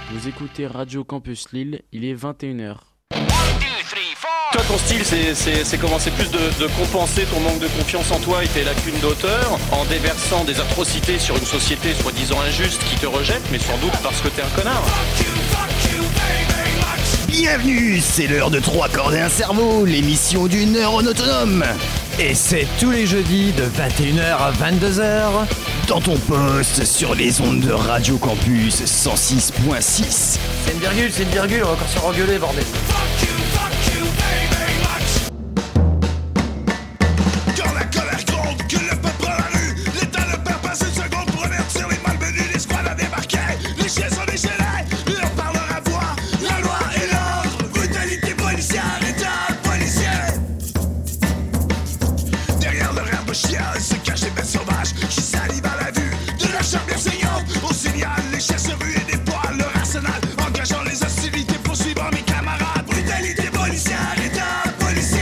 Vous écoutez Radio Campus Lille, il est 21h. Toi, ton style, c'est comment? C'est plus de compenser ton manque de confiance en toi et tes lacunes d'auteur en déversant des atrocités sur une société soi-disant injuste qui te rejette, mais sans doute parce que t'es un connard. Bienvenue, c'est l'heure de 3 cordes et un cerveau, l'émission du neurone autonome. Et c'est tous les jeudis de 21h à 22h. Dans ton poste sur les ondes de Radio Campus 106.6. C'est une virgule, on va encore se rengueuler, bordel. Quand la colère gronde, que le peuple prend la rue, l'État ne perd pas une seconde pour avertir les malvenus, les squads à débarquer, les chiens sont déchaînés, leur parleur à voix, la loi et l'ordre, brutalité policière, État policier. Derrière le rire de chien se cachent des bêtes sauvages qui salivent à la vue de la chair bienveillante. Au signal, les chiens se ruent et dévoilent leur arsenal, engageant les hostilités, poursuivant mes camarades. Brutalité policière, État policier.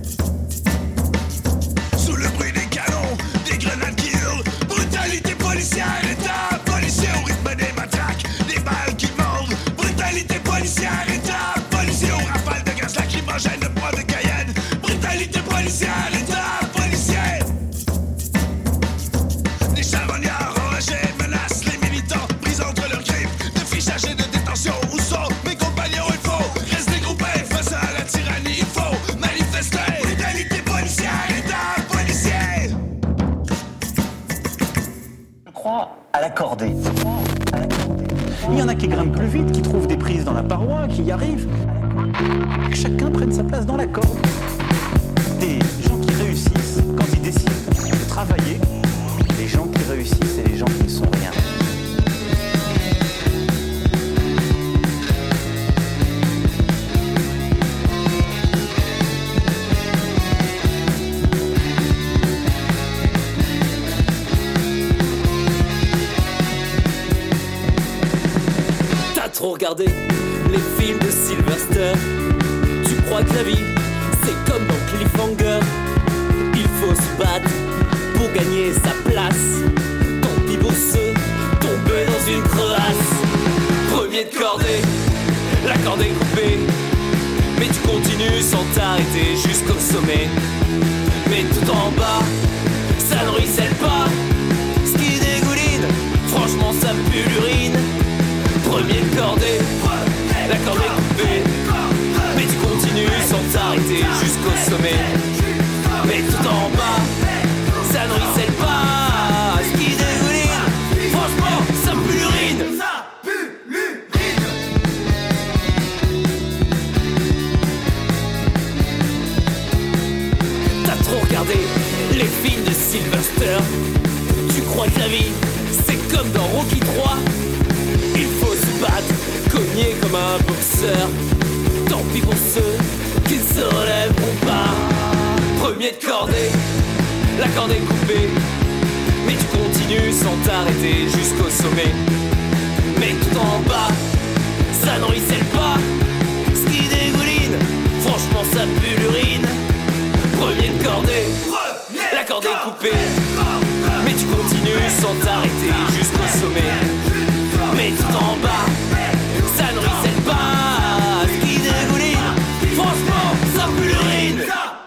Sous le bruit des canons, des grenades qui hurlent, brutalité policière, État policier. Au rythme des matraques, des balles qui mordent, brutalité policière, État policier. Au rafale de gaz lacrymogène, de poids de Cayenne, brutalité policière, État policier. Des charognards enragés menacent les militants, pris entre leurs griffes de fichage et de détention. Où sont mes compagnons? Il faut rester groupés face à la tyrannie. Il faut manifester. Brutalité policière, État policier. Je crois à l'accorder. Il y en a qui grimpent plus vite, qui trouvent des prises dans la paroi, qui y arrivent. Que chacun prenne sa place dans la corde. Des gens qui réussissent quand ils décident de travailler. Les gens qui réussissent et les gens qui ne sont rien. T'as trop regardé les films de Sylvester. Tu crois que la vie, c'est comme dans Cliffhanger. Il faut se battre pour gagner sa place. Tant pis pour ceux tombés dans une crevasse. Premier de cordée, la corde est coupée. Mais tu continues sans t'arrêter jusqu'au sommet. Mais tout en bas, ça ne ruisselle pas. Ce qui dégouline, franchement ça pue l'urine. Premier de cordée, la corde est coupée. Mais tu continues sans t'arrêter jusqu'au sommet. Mais tout en bas, ça ne ruisselle pas. Ce qui dégouline, franchement ça pue l'urine. T'as trop regardé les films de Sylvester. Tu crois que la vie, c'est comme dans Rocky 3. Il faut se battre, cogner comme un boxeur. Tant pis pour ceux qui ne se relèveront pas. Premier de cordée, la corde est coupée. Mais tu continues sans t'arrêter jusqu'au sommet. Mais tout en bas, ça ne ruisselle pas. Ce qui dégouline, franchement ça pue l'urine. Premier de cordée, la corde est coupée. Mais tu continues sans t'arrêter jusqu'au sommet. Mais tout en bas, ça ne ruisselle pas. Ce qui dégouline, franchement ça pue l'urine.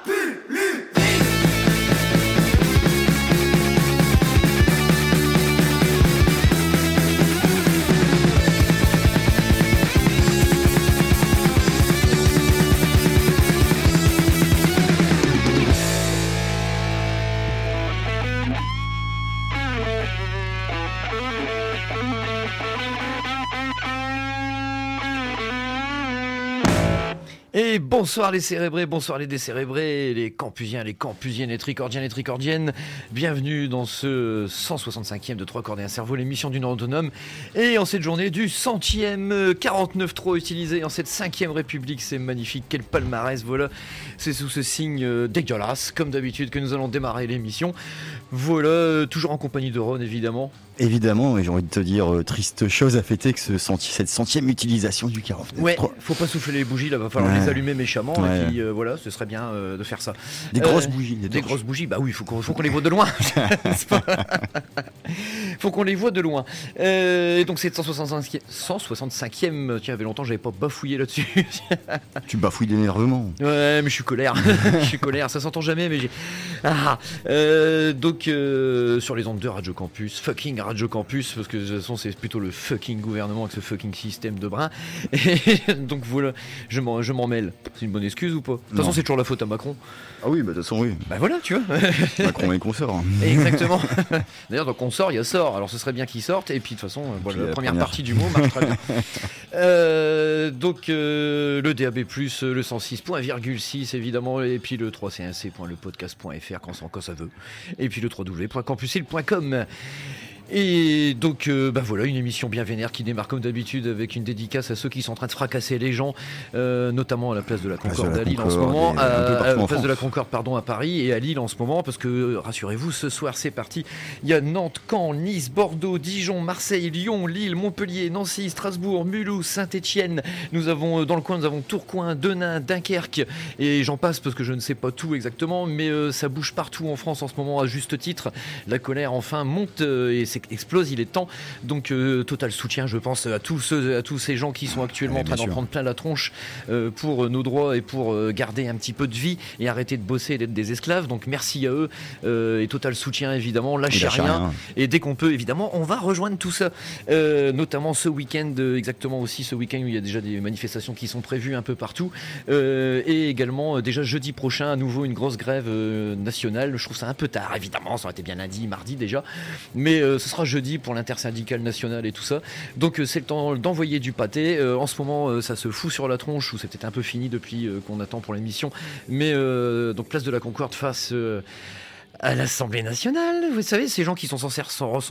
Et bonsoir les cérébrés, bonsoir les décérébrés, les campusiens, les campusiennes, les tricordiens, les tricordiennes. Bienvenue dans ce 165e de 3 cordes et un cerveau, l'émission du neurone autonome. Et en cette journée du 100e 49.3 utilisé en cette 5e République, c'est magnifique, quel palmarès, voilà. C'est sous ce signe dégueulasse, comme d'habitude, que nous allons démarrer l'émission. Voilà, toujours en compagnie de Ron évidemment. Évidemment, et j'ai envie de te dire, triste chose à fêter que cette 100e utilisation du 49.3. Ouais, faut pas souffler les bougies, là, va falloir les allumer méchamment, et puis voilà, ce serait bien de faire ça. Des grosses bougies. Des grosses bougies, bah oui, faut qu'on les voit de loin. Faut qu'on les voit de loin. Et donc c'est 165e, tiens, il y avait longtemps j'avais pas bafouillé là-dessus. Tu bafouilles d'énervement. Ouais, mais je suis colère. Je suis colère, ça s'entend jamais, mais j'ai... Donc sur les ondes de Radio Campus, fucking Radio Campus, parce que de toute façon c'est plutôt le fucking gouvernement avec ce fucking système de brin. Et donc voilà, je m'en mêle. C'est une bonne excuse ou pas? De toute façon c'est toujours la faute à Macron. Ah oui, bah de toute façon oui. Bah voilà, tu vois. Macron et consort. Exactement. D'ailleurs, donc on sort, il y a sort. Alors ce serait bien qu'il sorte. Et puis de toute façon, voilà, la première partie du mot marche très bien. Donc le DAB+, le 106.6 évidemment, et puis le 3cnc.lepodcast.fr quand ça veut. Et puis le www.campusil.com. Et donc voilà, une émission bien vénère qui démarre comme d'habitude avec une dédicace à ceux qui sont en train de fracasser les gens, notamment à la place de la Concorde à Lille en ce moment, à la place de la Concorde à Paris et à Lille en ce moment, parce que rassurez-vous, ce soir c'est parti, il y a Nantes, Caen, Nice, Bordeaux, Dijon, Marseille, Lyon, Lille, Montpellier, Nancy, Strasbourg, Mulhouse, Saint-Étienne, nous avons dans le coin, nous avons Tourcoing, Denain, Dunkerque, et j'en passe parce que je ne sais pas tout exactement, mais ça bouge partout en France en ce moment à juste titre, la colère enfin monte et c'est explose, il est temps. Donc total soutien, je pense, à tous ces gens qui sont actuellement en train d'en prendre plein la tronche pour nos droits et pour garder un petit peu de vie et arrêter de bosser et d'être des esclaves. Donc merci à eux et total soutien évidemment, lâchez rien. Et dès qu'on peut évidemment, on va rejoindre tout ça. Notamment ce week-end, exactement aussi ce week-end où il y a déjà des manifestations qui sont prévues un peu partout. Et également déjà jeudi prochain, à nouveau une grosse grève nationale. Je trouve ça un peu tard, évidemment, ça aurait été bien lundi, mardi déjà. Mais ce sera jeudi pour l'intersyndicale nationale et tout ça. Donc c'est le temps d'envoyer du pâté. En ce moment, ça se fout sur la tronche, ou c'est peut-être un peu fini depuis qu'on attend pour l'émission. Mais donc place de la Concorde face à l'Assemblée nationale. Vous savez, ces gens qui sont censés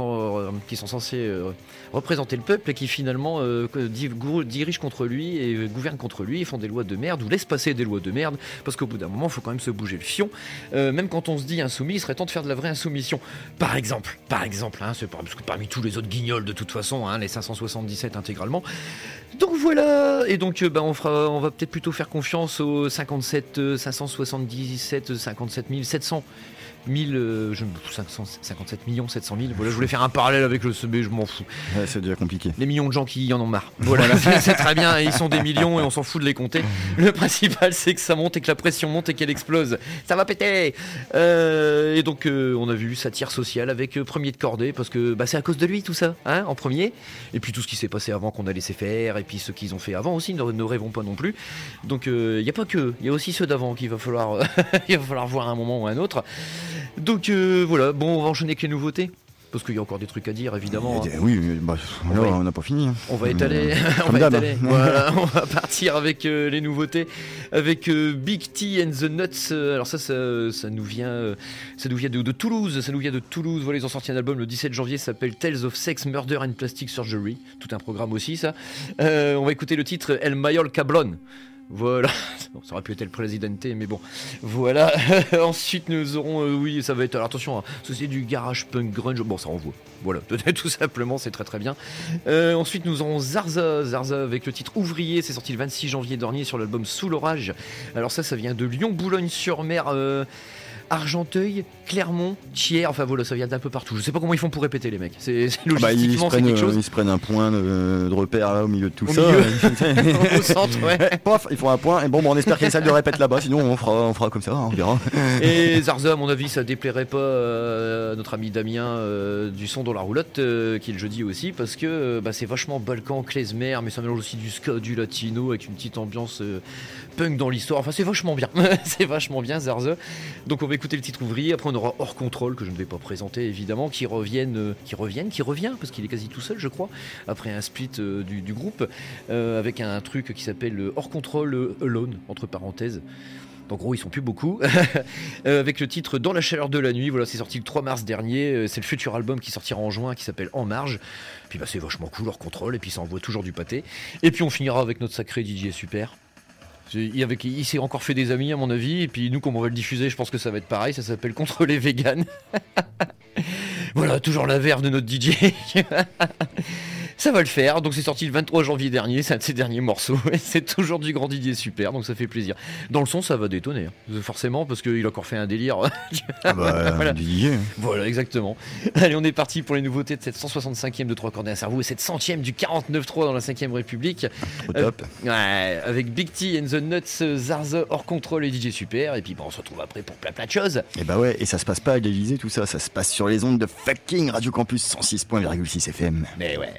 représenter le peuple et qui finalement dirigent contre lui et gouvernent contre lui et font des lois de merde ou laissent passer des lois de merde, parce qu'au bout d'un moment, il faut quand même se bouger le fion. Même quand on se dit insoumis, il serait temps de faire de la vraie insoumission. Par exemple, hein, c'est parce que parmi tous les autres guignols de toute façon, hein, les 577 intégralement. Donc voilà. Et donc on va peut-être plutôt faire confiance aux 57 700 millions 700 000. Voilà, je voulais faire un parallèle avec le CB, je m'en fous. Ouais, c'est déjà compliqué. Les millions de gens qui en ont marre. Voilà, c'est très bien, ils sont des millions et on s'en fout de les compter. Le principal, c'est que ça monte et que la pression monte et qu'elle explose. Ça va péter. Et donc on a vu satire sociale avec Premier de Cordée, parce que c'est à cause de lui tout ça, hein, en premier. Et puis tout ce qui s'est passé avant qu'on a laissé faire, et puis ce qu'ils ont fait avant aussi, ne rêvons pas non plus. Donc il n'y a pas que, il y a aussi ceux d'avant qu'il va falloir voir à un moment ou à un autre. Donc voilà, bon, on va enchaîner avec les nouveautés, parce qu'il y a encore des trucs à dire évidemment. Oui, on n'a pas fini. On va étaler. Voilà, on va partir avec les nouveautés, avec Big T and the Nuts. Alors ça nous vient de Toulouse. Ça nous vient de Toulouse. Voilà, ils ont sorti un album le 17 janvier, ça s'appelle Tales of Sex, Murder and Plastic Surgery. Tout un programme aussi, ça. On va écouter le titre El Mayor Cablon. Voilà, bon, ça aurait pu être le Presidente, mais bon, voilà. Ensuite, nous aurons, oui, ça va être, alors attention, hein, ceci est du garage punk grunge, bon, ça envoie, voilà, tout simplement, c'est très très bien. Ensuite, nous aurons Zarza avec le titre Ouvrier, c'est sorti le 26 janvier dernier sur l'album Sous l'orage. Alors ça vient de Lyon, Boulogne-sur-Mer, Argenteuil, Clermont, Thiers, enfin voilà, ça vient d'un peu partout. Je sais pas comment ils font pour répéter, les mecs. C'est logistiquement, c'est quelque chose. Ils se prennent un point de repère là, au milieu de tout ça. Au centre, ouais. Paf, ils font un point, et bon, on espère qu'il y a une salle de répète là-bas, sinon on fera comme ça, on verra. Et Zarza, à mon avis, ça déplairait pas à notre ami Damien du son dans la roulotte, qui est le jeudi aussi, parce que c'est vachement Balkan, klezmer, mais ça mélange aussi du ska, du latino, avec une petite ambiance punk dans l'histoire. Enfin, c'est vachement bien. C'est vachement bien, Zarza. Donc on va écouter le titre Ouvrier, après on aura Hors Contrôle, que je ne vais pas présenter évidemment, qui revient, parce qu'il est quasi tout seul je crois, après un split du groupe, avec un truc qui s'appelle Hors Contrôle Alone, entre parenthèses. En gros, ils sont plus beaucoup. Avec le titre Dans la chaleur de la nuit, voilà, c'est sorti le 3 mars dernier, c'est le futur album qui sortira en juin, qui s'appelle En Marge. Puis c'est vachement cool, Hors Contrôle, et puis ça envoie toujours du pâté. Et puis on finira avec notre sacré DJ Super. Il s'est encore fait des amis à mon avis, et puis nous, comme on va le diffuser, je pense que ça va être pareil, ça s'appelle Contre les Véganes. Voilà, toujours la verve de notre DJ. Ça va le faire, donc c'est sorti le 23 janvier dernier, c'est un de ses derniers morceaux, et c'est toujours du grand Didier Super, donc ça fait plaisir. Dans le son, ça va détonner, forcément, parce qu'il a encore fait un délire. Voilà. Didier. Voilà, exactement. Allez, on est parti pour les nouveautés de cette 165e de 3 cordes et un cerveau, et cette 100e du 49.3 dans la 5ème République. Au top. Ouais, avec Big T and the Nuts, Zarza, Hors Contrôle et DJ Super, et puis on se retrouve après pour plein de choses. Et bah ouais, et ça se passe pas à l'Élysée tout ça, ça se passe sur les ondes de fucking Radio Campus 106.6 FM. Mais ouais.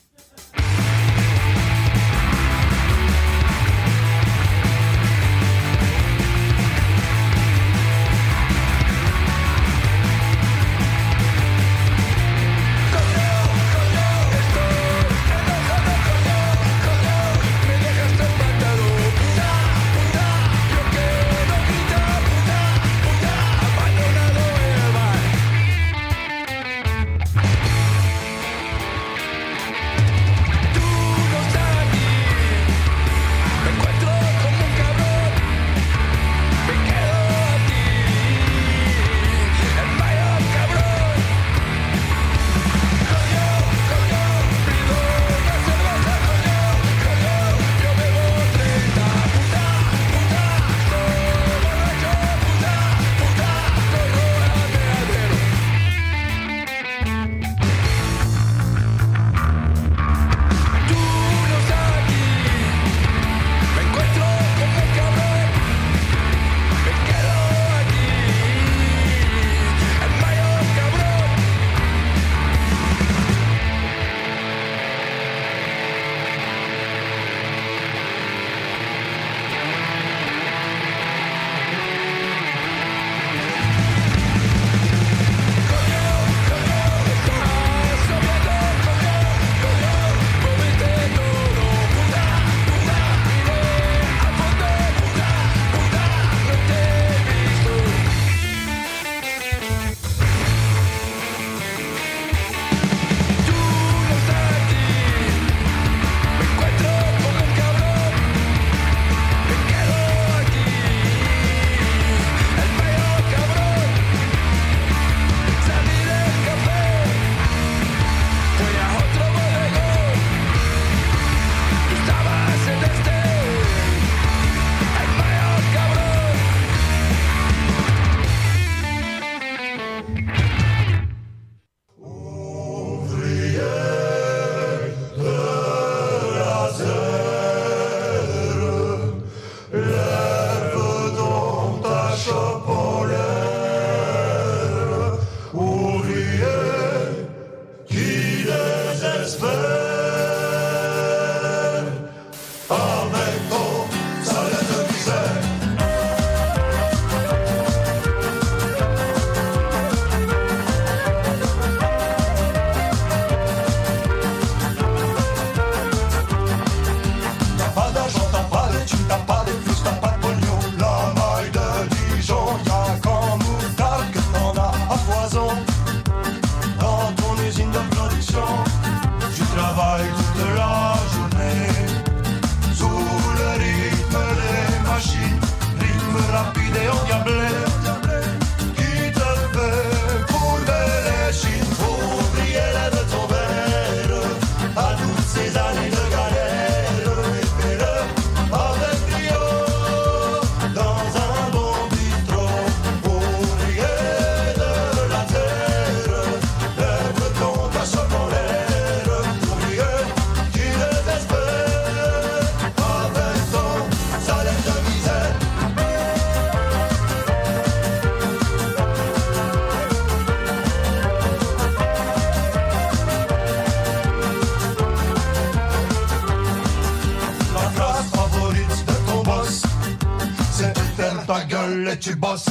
et tu bosses.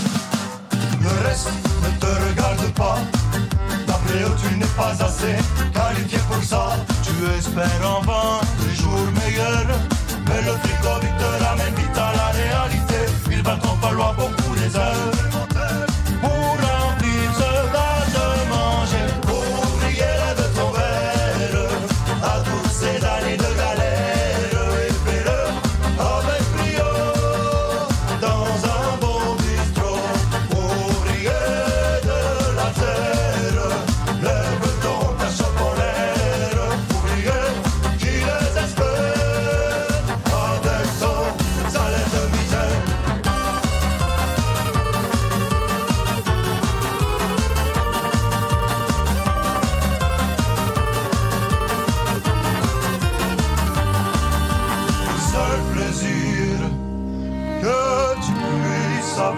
Le reste ne te regarde pas. D'après eux, tu n'es pas assez qualifié pour ça. Tu espères en vain des jours meilleurs. Mais le fric Covid te ramène vite à la réalité. Il va t'en falloir beaucoup des heures pour remplir ce vas de manger. Ouvrier, lève ton verre à toutes ces années de galère et fais-le avec brio.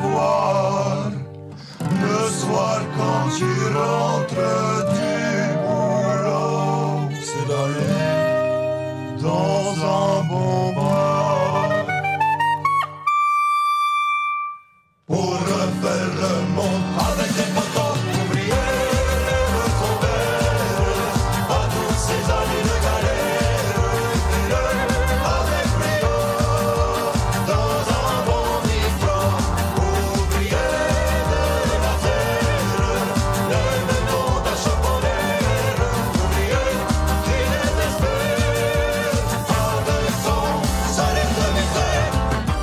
voir. Le soir quand tu rentres du boulot, c'est d'aller dans un bon bar pour refaire le monde avec des potos ouvriers. Retrouver à tous ces amis de galère, avec brio dans un bon bifron. Ouvriers de la terre, le monde à chaponner. Ouvriers qui désespèrent avec son salaire de misère.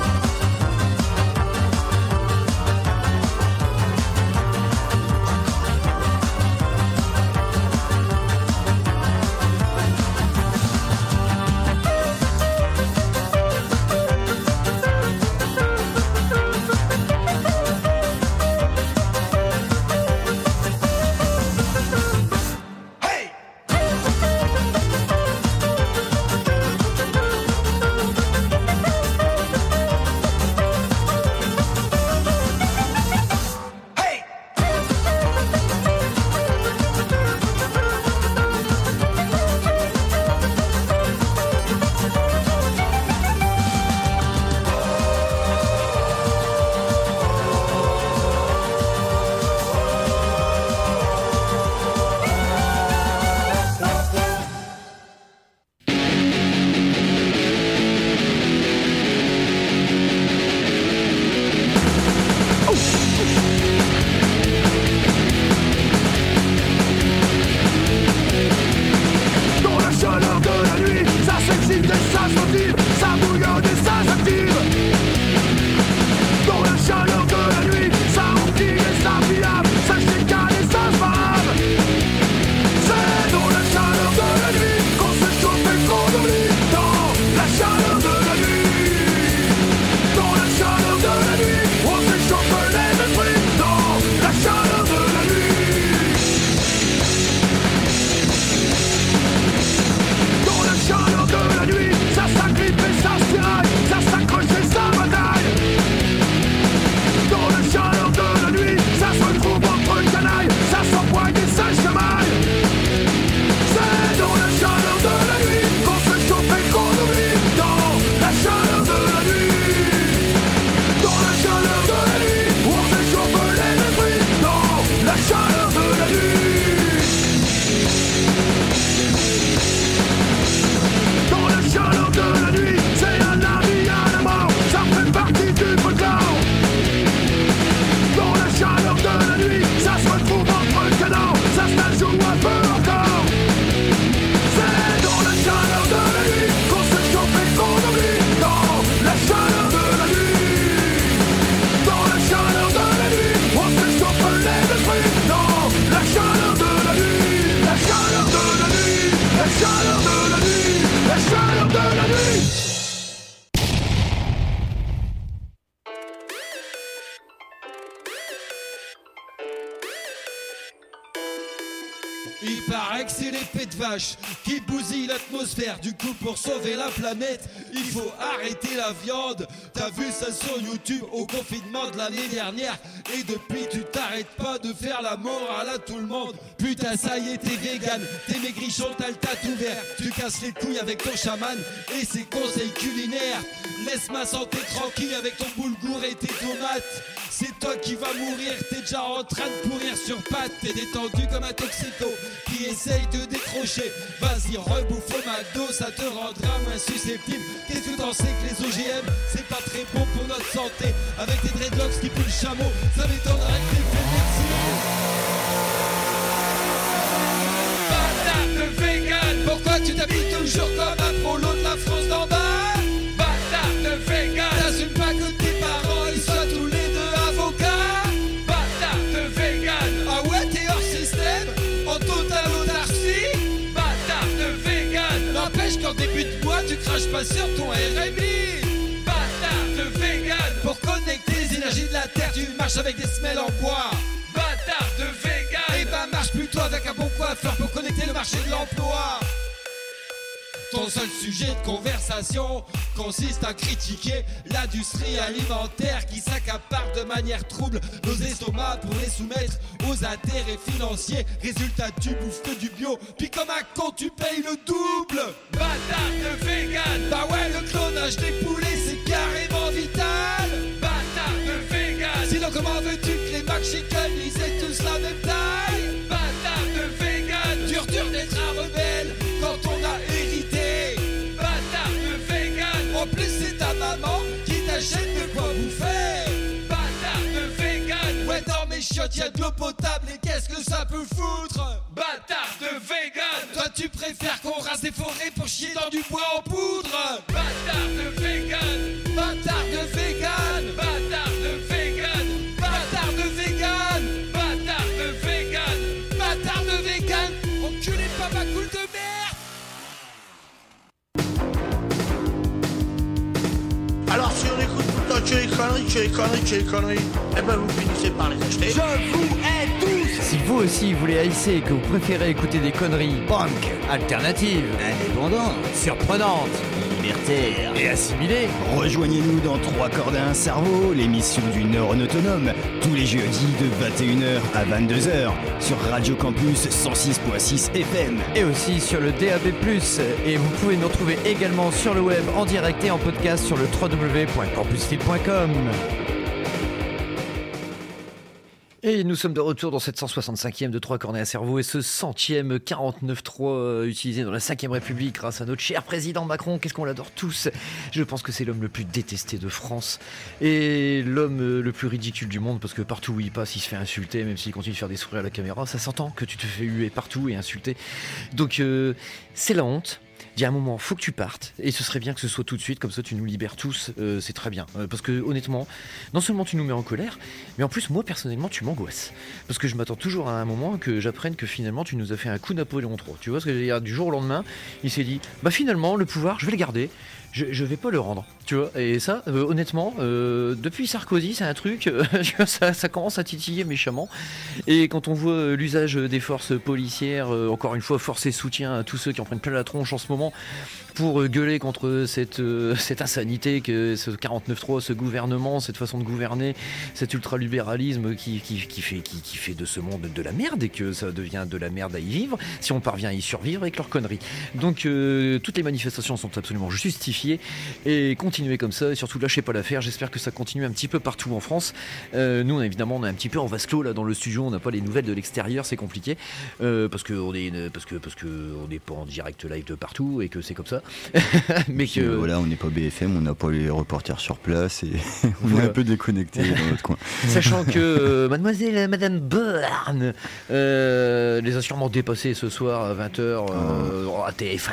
Hey! Hey! Dans la chaleur de la nuit, ça s'excite et ça s'entime, ça bouillonne et ça s'active. Dans la chaleur de la nuit, ça enquille et ça filame, ça chicane et ça se barbe. C'est dans la chaleur de la nuit qu'on se chauffe et qu'on oublie. Dans la chaleur de la nuit, dans la chaleur de la nuit, on s'échauffe les esprits. Dans la chaleur de la nuit, dans la chaleur de la nuit, ça s'agrippe et ça se tiraille, ça s'accroche et ça bataille. Dans la chaleur de la nuit, ça se retrouve entre canailles, ça s'empoigne et ça chamaille. C'est dans la chaleur de la nuit qu'on se chauffe et qu'on oublie. Dans la chaleur de la nuit, dans la chaleur de la nuit, on s'échauffe les esprits. Dans la chaleur de la nuit, dans la chaleur de la nuit, c'est un ami à la mort, ça fait partie du folklore. Dans la chaleur de la nuit, ça se retrouve entre canons, ça se la joue un peu encore. C'est dans la chaleur de la nuit qu'on se chauffe et qu'on oublie. Dans la chaleur de la nuit, dans la chaleur de la nuit, on se chauffe les esprits. Dans la chaleur de la nuit, la chaleur de la nuit, la chaleur de la nuit, la chaleur de la nuit. Il paraît que c'est l'épée de vache qui bousille l'atmosphère. Du coup, pour sauver la planète, il faut arrêter la viande. T'as vu ça sur YouTube au confinement de l'année dernière. Et depuis, tu t'arrêtes pas de faire la morale à tout le monde. Putain, ça y est, t'es vegan, t'es maigrichon, t'as le tatou vert. Tu casses les couilles avec ton chaman et ses conseils culinaires. Laisse ma santé tranquille avec ton boulgour et tes tomates. C'est toi qui vas mourir, t'es déjà en train de pourrir sur pattes. T'es détendu comme un toxico qui essaye de décrocher. Vas-y, rebouffe au McDo, ça te rendra moins susceptible. Qu'est-ce que t'en sais que les OGM, c'est pas très bon pour notre santé. Avec tes dreadlocks qui puent le chameau, ça m'étonnerait que t'aies fait médecine. Bâtard de vegan, pourquoi tu t'habilles toujours comme un prolo de la France d'en bas? Bâtard de vegan, t'assumes pas que tes parents ils soient tous les deux avocats? Bâtard de vegan, ah ouais t'es hors système, en totale autarcie? Bâtard de vegan, n'empêche qu'en début de mois tu craches pas sur ton RMI. Bâtard de vegan, pour connecter les énergies de la terre tu marches avec des semelles en bois. Bâtard de vegan, et ben marche plutôt avec un bon coiffeur pour connecter le marché de l'emploi. Ton seul sujet de conversation consiste à critiquer l'industrie alimentaire qui s'accapare de manière trouble nos estomacs pour les soumettre aux intérêts financiers. Résultat, tu bouffes que du bio, puis comme un con tu payes le double. Bâtard de vegan. Bah ouais, le clonage des poulets c'est carrément vital. Bâtard de vegan. Sinon comment veux-tu que les McChicken ils aient tous la même taille? Bâtard de vegan. Dur d'être un rebelle quand on a hérité. Bâtard de vegan. En plus c'est ta maman qui t'achète de quoi bouffer. Bâtard de vegan. Ouais dans mes chiottes y'a de l'eau potable et qu'est-ce que ça peut foutre? Bâtard de vegan. Toi tu préfères qu'on rase des forêts pour chier dans du bois en poudre. Bâtard de vegan. Bâtard de vegan. Bâtard de vegan. Bâtard de vegan. Bâtard de vegan. Bâtard de vegan. Enculé de papa cool de merde. Alors si on écoute tout le temps que les conneries, eh ben vous finissez par les acheter. Je vous hais tous. Si vous aussi vous les haïssez et que vous préférez écouter des conneries punk, alternatives, Indépendant, surprenantes libertaire, et assimilées, rejoignez-nous dans 3 cordes à un cerveau, l'émission du Nord en autonome, tous les jeudis de 21h à 22h sur Radio Campus 106.6 FM. et aussi sur le DAB+. Et vous pouvez nous retrouver également sur le web en direct et en podcast sur le www.campusfil.com. Et nous sommes de retour dans cette 165e de 3 cornets à cerveau et ce 100e 49.3 utilisé dans la 5e République grâce à notre cher président Macron. Qu'est-ce qu'on l'adore tous. Je pense que c'est l'homme le plus détesté de France et l'homme le plus ridicule du monde parce que partout où il passe, il se fait insulter, même s'il continue de faire des sourires à la caméra. Ça s'entend que tu te fais huer partout et insulter. Donc c'est la honte. Il y a un moment, faut que tu partes, et ce serait bien que ce soit tout de suite, comme ça tu nous libères tous, c'est très bien. Parce que honnêtement, non seulement tu nous mets en colère, mais en plus moi personnellement tu m'angoisses. Parce que je m'attends toujours à un moment que j'apprenne que finalement tu nous as fait un coup Napoléon III. Tu vois ce que je veux dire? Du jour au lendemain, il s'est dit, bah finalement le pouvoir je vais le garder. Je vais pas le rendre, tu vois. Et ça, honnêtement, depuis Sarkozy, c'est un truc, tu vois, ça commence à titiller méchamment. Et quand on voit l'usage des forces policières, encore une fois, force et soutien à tous ceux qui en prennent plein la tronche en ce moment, pour gueuler contre cette insanité que ce 49.3, ce gouvernement, cette façon de gouverner, cet ultralibéralisme qui fait de ce monde de la merde et que ça devient de la merde à y vivre, si on parvient à y survivre avec leurs conneries. Donc toutes les manifestations sont absolument justifiées et continuez comme ça et surtout lâchez pas l'affaire. J'espère que ça continue un petit peu partout en France. Nous évidemment on est un petit peu en vase clos là dans le studio, on n'a pas les nouvelles de l'extérieur, c'est compliqué parce que on n'est pas en direct live de partout et que c'est comme ça. Mais que voilà, on n'est pas BFM, on n'a pas les reporters sur place et on est un peu déconnecté dans notre coin. Sachant que Madame Borne les a sûrement dépassés ce soir à 20h à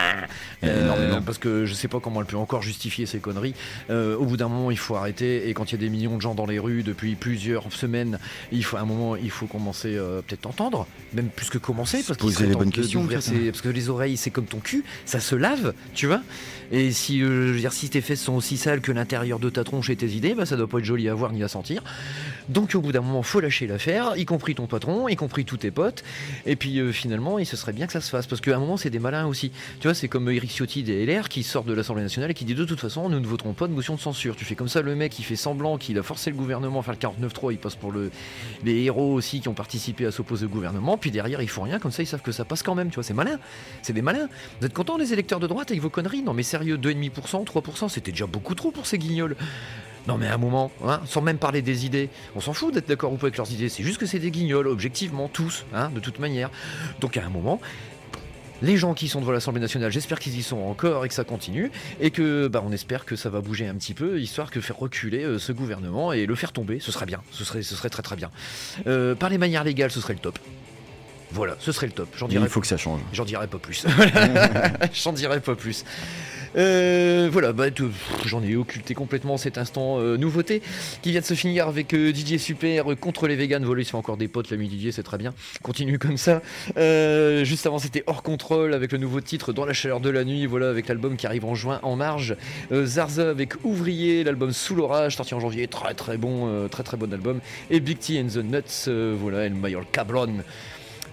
TF1 parce que je sais pas comment elle peut encore justifier ces conneries. Au bout d'un moment il faut arrêter et quand il y a des millions de gens dans les rues depuis plusieurs semaines, il faut commencer peut-être entendre, même plus que commencer parce qu'il poser les bonnes questions parce que les oreilles c'est comme ton cul, ça se lave, tu vois. Et si je veux dire, si tes fesses sont aussi sales que l'intérieur de ta tronche et tes idées, bah ça doit pas être joli à voir ni à sentir. Donc au bout d'un moment faut lâcher l'affaire, y compris ton patron, y compris tous tes potes. Et puis finalement il se serait bien que ça se fasse parce qu'à un moment c'est des malins aussi. Tu vois, c'est comme Éric Ciotti des LR qui sort de l'Assemblée nationale et qui dit de toute façon nous ne voterons pas de motion de censure. Tu fais comme ça, le mec il fait semblant qu'il a forcé le gouvernement à faire le 49.3, il passe pour les héros aussi qui ont participé à s'opposer au gouvernement, puis derrière ils font rien, comme ça ils savent que ça passe quand même, tu vois, c'est malin. C'est des malins. Vous êtes contents les électeurs de droite avec vos conneries? Non mais sérieux, 2,5%, 3%, c'était déjà beaucoup trop pour ces guignols. Non mais à un moment, hein, sans même parler des idées, on s'en fout d'être d'accord ou pas avec leurs idées, c'est juste que c'est des guignols, objectivement, tous, hein, de toute manière. Donc à un moment, les gens qui sont devant l'Assemblée nationale, j'espère qu'ils y sont encore et que ça continue, et que on espère que ça va bouger un petit peu, histoire que faire reculer ce gouvernement et le faire tomber, ce serait bien, ce serait très très bien. Par les manières légales, ce serait le top. Voilà, ce serait le top. Il faut que ça change. J'en dirai pas plus. J'en dirai pas plus. Voilà, j'en ai occulté complètement cet instant nouveauté qui vient de se finir avec Didier Super contre les véganes. Voilà, il se fait encore des potes l'ami Didier, c'est très bien. Continue comme ça. Juste avant, c'était Hors Contrôle avec le nouveau titre Dans la chaleur de la nuit. Voilà, avec l'album qui arrive en juin en marge. Zarza avec Ouvrier, l'album Sous l'orage sorti en janvier, très très bon album. Et Big T and the Nuts, voilà, El Mayor Cabron.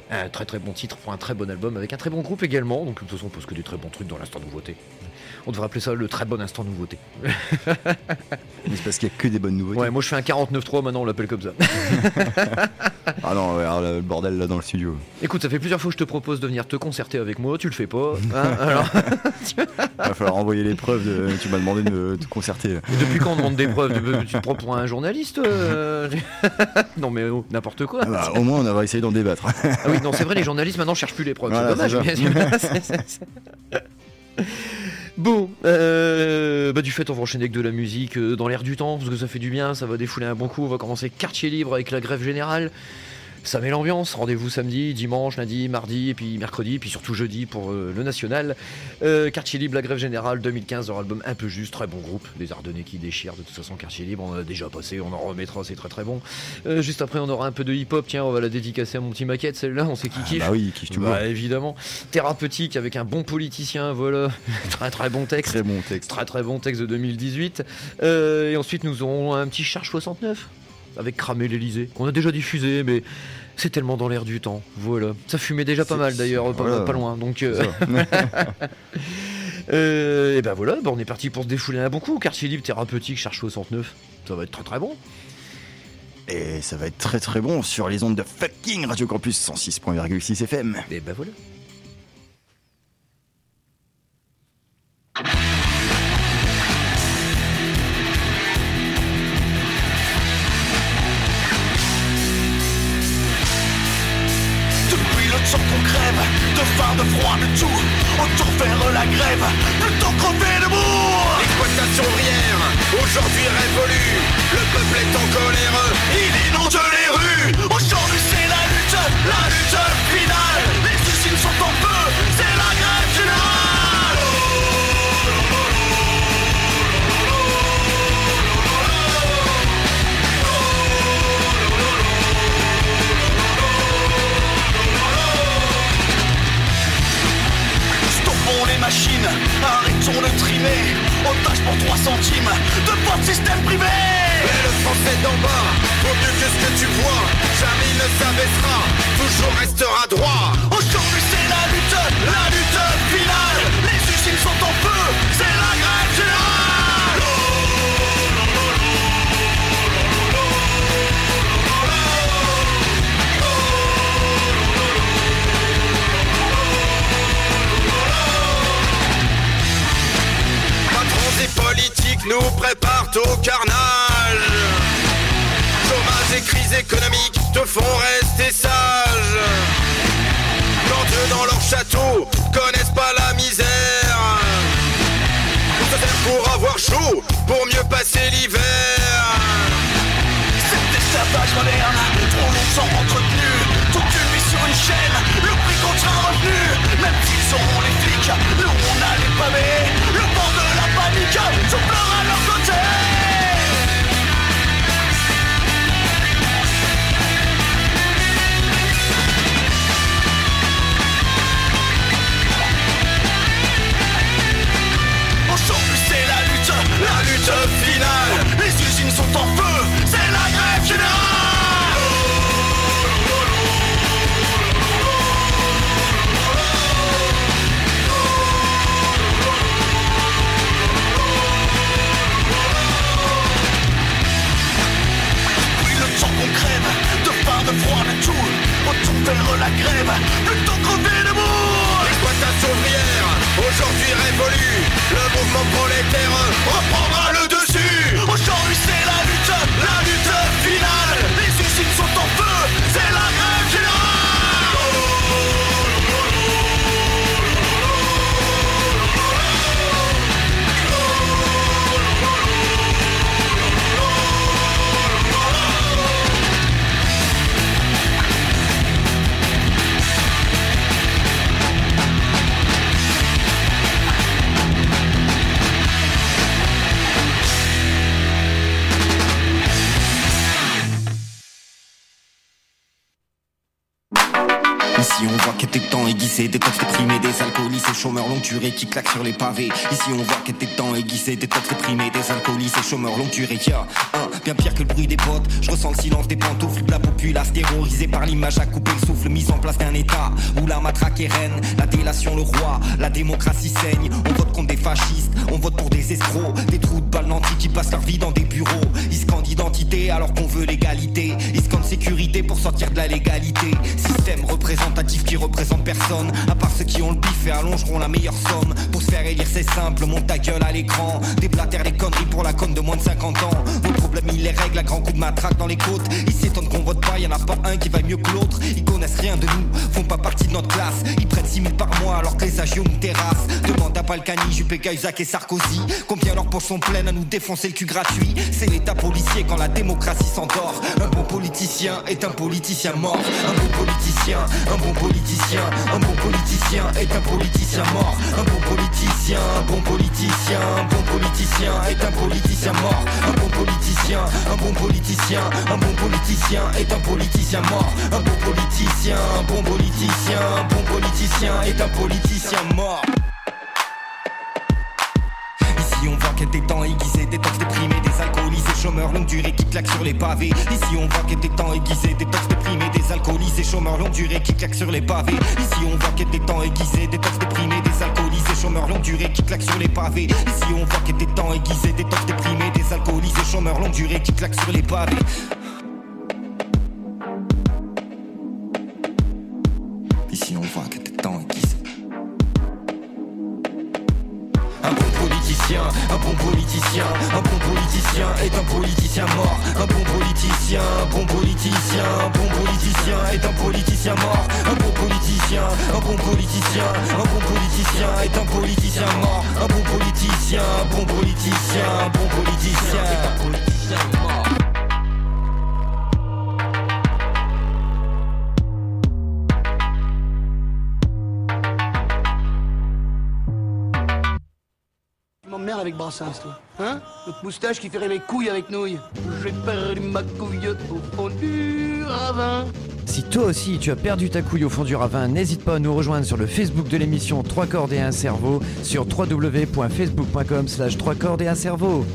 Un très très bon titre pour un très bon album avec un très bon groupe également. Donc de toute façon on pose que des très bons trucs dans l'instant nouveauté. On devrait appeler ça le très bon instant nouveauté. Mais c'est parce qu'il n'y a que des bonnes nouveautés. Ouais, moi je fais un 49.3 maintenant, on l'appelle comme ça. Ah non, ouais, alors, le bordel là dans le studio. Écoute, ça fait plusieurs fois que je te propose de venir te concerter avec moi, tu le fais pas. Hein, alors... Il va falloir envoyer les preuves. Tu m'as demandé de te concerter. Et depuis quand on demande des preuves? Tu te prends pour un journaliste? Non mais oh, n'importe quoi. Ah bah, au moins on va essayer d'en débattre. Ah oui, non c'est vrai, les journalistes maintenant cherchent plus les preuves. Voilà, c'est dommage. Bon, du fait on va enchaîner avec de la musique dans l'air du temps, parce que ça fait du bien, ça va défouler un bon coup. On va commencer quartier libre avec la grève générale. Ça met l'ambiance, rendez-vous samedi, dimanche, lundi, mardi, et puis mercredi, et puis surtout jeudi pour le national. Quartier Libre, la grève générale 2015, leur album Un peu juste, très bon groupe, des Ardennais qui déchirent. De toute façon, Quartier Libre, on en a déjà passé, on en remettra, c'est très très bon. Juste après, on aura un peu de hip-hop, tiens, on va la dédicacer à mon petit maquette, celle-là, on sait qui kiffe. Bah oui, kiffe tout le monde. Évidemment. Thérapeutique avec un bon politicien, voilà, très très bon texte. Très bon texte. Très très bon texte de 2018. Et ensuite, nous aurons un petit Charge 69. Avec Cramer l'Elysée, qu'on a déjà diffusé, mais c'est tellement dans l'air du temps. Voilà. Ça fumait déjà pas mal d'ailleurs, pas loin. Donc, et ben voilà, on est parti pour se défouler un bon coup. Quartier Libre, Thérapeutique, Charge 69. Ça va être très très bon. Et ça va être très très bon sur les ondes de fucking Radio Campus 106.6 FM. Et ben voilà. Sans qu'on crève, de faim, de froid, de tout, autant faire la grève, plutôt crever debout. L'exploitation ouvrière, aujourd'hui révolue, le peuple est en colère, il inonde les rues. Aujourd'hui c'est la lutte finale. Les usines sont en feu, c'est la grève générale. Les machines, arrêtons de trimer. Otage pour 3 centimes de votre système privé. Mais le français d'en bas vaut mieux que ce que tu vois. Jamais il ne s'abaissera, toujours restera droit. Aujourd'hui c'est la lutte finale. Les usines sont en feu, c'est la grève générale. Les politiques nous préparent au carnage. Chômage et crise économique te font rester sage. Quand Dieu dans leur château connaissent pas la misère. Tout se faire pour avoir chaud, pour mieux passer l'hiver. Cet esclavage moderne, trop longtemps entretenu. Toute une vie sur une chaîne, le prix contre un revenu. Même s'ils auront les flics, nous on a les pavés. Le vent de la panique soufflera à leur côté. Aujourd'hui c'est la lutte finale. Les usines sont en feu, c'est la grève générale. De faim, de froid, de tout, autant faire la grève, plutôt crever debout. L'exploitation ouvrière, aujourd'hui révolue, le mouvement prolétaire reprendra le dessus. Aujourd'hui c'est la lutte finale. Les usines sont en feu, c'est la grève générale. aiguisés, des tox déprimés, des alcoolisés, chômeurs longue durée qui claquent sur les pavés. Ici on voit qu'est des temps aiguisés, des tox déprimés, des alcoolisés, chômeurs longue durée. Bien pire que le bruit des potes, je ressens le silence des pantoufles de la populace terrorisée par l'image à couper le souffle, mise en place d'un état où la matraque est reine, la délation le roi, la démocratie saigne. On vote contre des fascistes, on vote pour des escrocs, des trous de balles nantis qui passent leur vie dans des bureaux. Ils scandent identité alors qu'on veut l'égalité, ils scandent sécurité pour sortir de la légalité. Système représentatif qui représente personne, à part ceux qui ont le bif et allongeront la meilleure somme. Pour se faire élire c'est simple, monte ta gueule à l'écran, déblatère les conneries pour la conne de moins de 50 ans. Nos problèmes ils les règlent à grands coups de matraque dans les côtes. Ils s'étonnent qu'on vote pas, y'en a pas un qui va mieux que l'autre. Ils connaissent rien de nous, font pas partie de notre classe. Ils prennent 6 000 par mois alors que les agios nous terrassent. Demande à Balkany, Juppé, Cahuzac et Sarkozy combien leurs poches sont pleines à nous défoncer le cul gratuit. C'est l'état policier quand la démocratie s'endort. Un bon politicien est un politicien mort. Un bon politicien, un bon politicien, un bon politicien est un politicien mort. Un bon politicien, un bon politicien, un bon politicien est un politicien mort. Un bon politicien, un bon politicien, un bon politicien est un politicien mort. Un bon politicien, un bon politicien, un bon politicien est un politicien mort. Ici on voit qu'il y a des temps aiguisés, des tox déprimés, des alcoolisés, chômeurs longue durée qui claquent sur les pavés. Ici on voit qu'il y a des temps aiguisés, des tox déprimés, des alcoolisés, chômeurs longue durée qui claquent sur les pavés. Ici on voit qu'il y a des temps aiguisés, des tox déprimés, des alcoolisés, chômeurs longue durée qui claquent sur les pavés. Ici on voit qu'il y a des temps aiguisés, des tox déprimés, des alcoolisés, chômeurs longue durée qui claquent sur les pavés. Ici on voit qu'il y a des temps aiguisés. Un bon politicien, un bon politicien, un bon politicien est un politicien mort. Un bon politicien, un bon politicien, un bon politicien est un politicien mort. Un bon politicien, un bon politicien, un bon politicien est un politicien mort. Un bon politicien, un bon politicien, un bon politicien est un politicien mort. M'emmerde avec Brassens, toi. Hein? Notre moustache qui ferait les couilles avec nouilles. J'ai perdu ma couille au fond du ravin. Si toi aussi tu as perdu ta couille au fond du ravin, n'hésite pas à nous rejoindre sur le Facebook de l'émission 3 cordes et un cerveau sur www.facebook.com/3 cordes et un cerveau.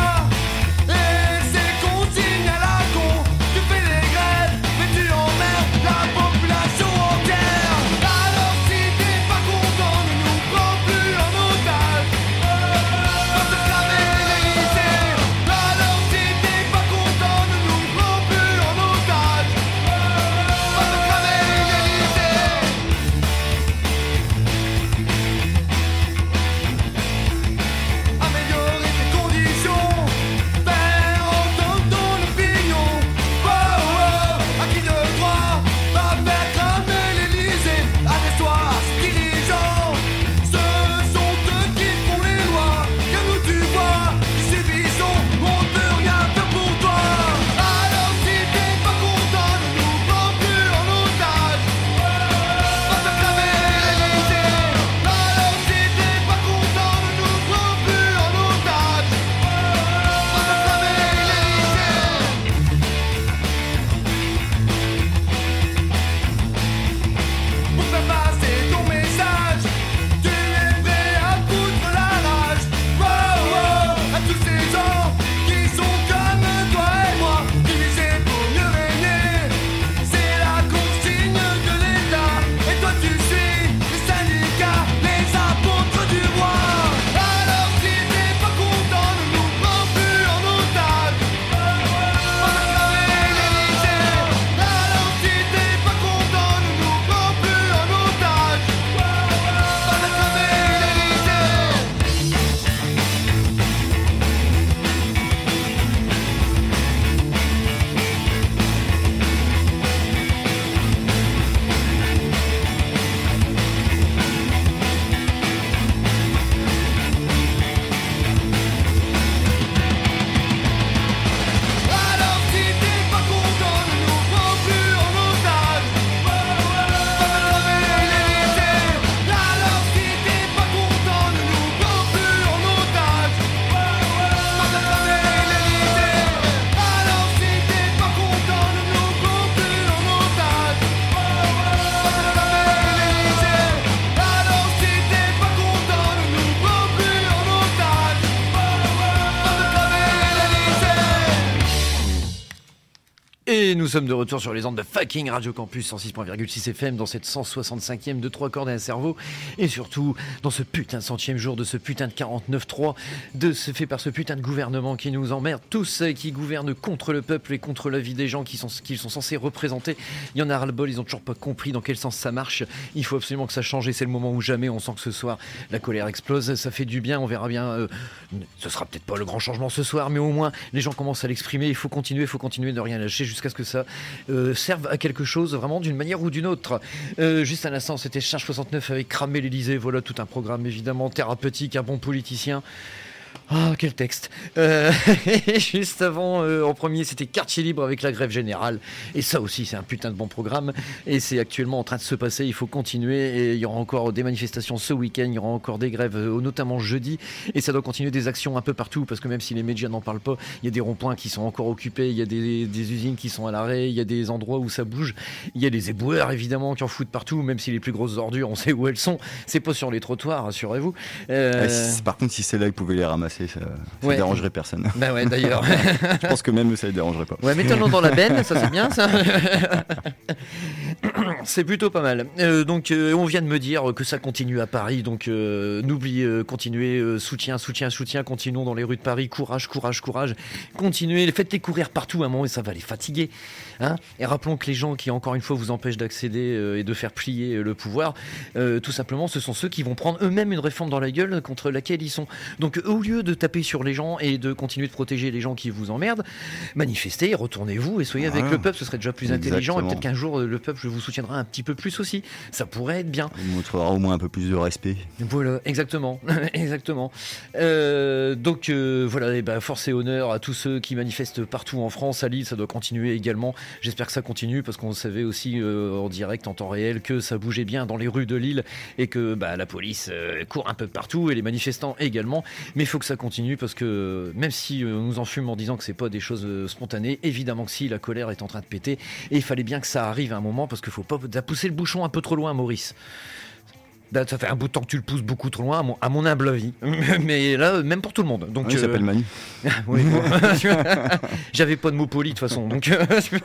Et ces consignes à la con, tu fais les grèves, mais tu emmerdes sommes de retour sur les ondes de fucking Radio Campus 106.6 FM dans cette 165e de 3 cordes et un cerveau et surtout dans ce putain de 100e jour de ce putain de 49.3 fait par ce putain de gouvernement qui nous emmerde tous et qui gouverne contre le peuple et contre la vie des gens qu'ils sont censés représenter. Il y en a ras-le-bol, ils ont toujours pas compris dans quel sens ça marche. Il faut absolument que ça change et c'est le moment où jamais on sent que ce soir la colère explose. Ça fait du bien, on verra bien. Ce sera peut-être pas le grand changement ce soir, mais au moins les gens commencent à l'exprimer. Il faut continuer de rien lâcher jusqu'à ce que ça serve à quelque chose vraiment d'une manière ou d'une autre. Juste un instant, c'était Charge 69 avec Cramer l'Elysée. Voilà tout un programme évidemment thérapeutique, un bon politicien. Ah, quel texte. Juste avant, en premier, c'était Quartier Libre avec la grève générale. Et ça aussi, c'est un putain de bon programme. Et c'est actuellement en train de se passer. Il faut continuer. Et il y aura encore des manifestations ce week-end. Il y aura encore des grèves, notamment jeudi. Et ça doit continuer des actions un peu partout. Parce que même si les médias n'en parlent pas, il y a des ronds-points qui sont encore occupés. Il y a des usines qui sont à l'arrêt. Il y a des endroits où ça bouge. Il y a des éboueurs, évidemment, qui en foutent partout. Même si les plus grosses ordures, on sait où elles sont. C'est pas sur les trottoirs, rassurez-vous. Par contre, si c'est là, ils pouvaient les ramasser. Ça dérangerait personne. Bah ouais, d'ailleurs. Je pense que même ça les dérangerait pas. Ouais, mettons-le dans la benne, ça c'est bien ça. C'est plutôt pas mal. Donc on vient de me dire que ça continue à Paris, donc n'oubliez, continuez, soutien, continuons dans les rues de Paris, courage. Continuez, faites-les courir partout à un moment et ça va les fatiguer. Hein, et rappelons que les gens qui encore une fois vous empêchent d'accéder et de faire plier le pouvoir, tout simplement ce sont ceux qui vont prendre eux-mêmes une réforme dans la gueule contre laquelle ils sont. Donc au lieu de taper sur les gens et de continuer de protéger les gens qui vous emmerdent, manifestez, retournez-vous et soyez avec le peuple, ce serait déjà plus intelligent. Et peut-être qu'un jour le peuple vous soutiendra un petit peu plus aussi, ça pourrait être bien. Il montrera au moins un peu plus de respect. Voilà, exactement. Donc voilà, et ben, force et honneur à tous ceux qui manifestent partout en France. À Lille, ça doit continuer également. J'espère que ça continue parce qu'on savait aussi en direct, en temps réel, que ça bougeait bien dans les rues de Lille et que la police court un peu partout et les manifestants également. Mais il faut que ça continue parce que même si on nous en fume en disant que c'est pas des choses spontanées, évidemment que si, la colère est en train de péter et il fallait bien que ça arrive à un moment parce qu'il faut pas pousser le bouchon un peu trop loin, Maurice. Ça fait un bout de temps que tu le pousses beaucoup trop loin, à mon humble avis. Mais là, même pour tout le monde. Donc, il s'appelle Manu. Oui, bon. J'avais pas de mot poli de toute façon. Donc,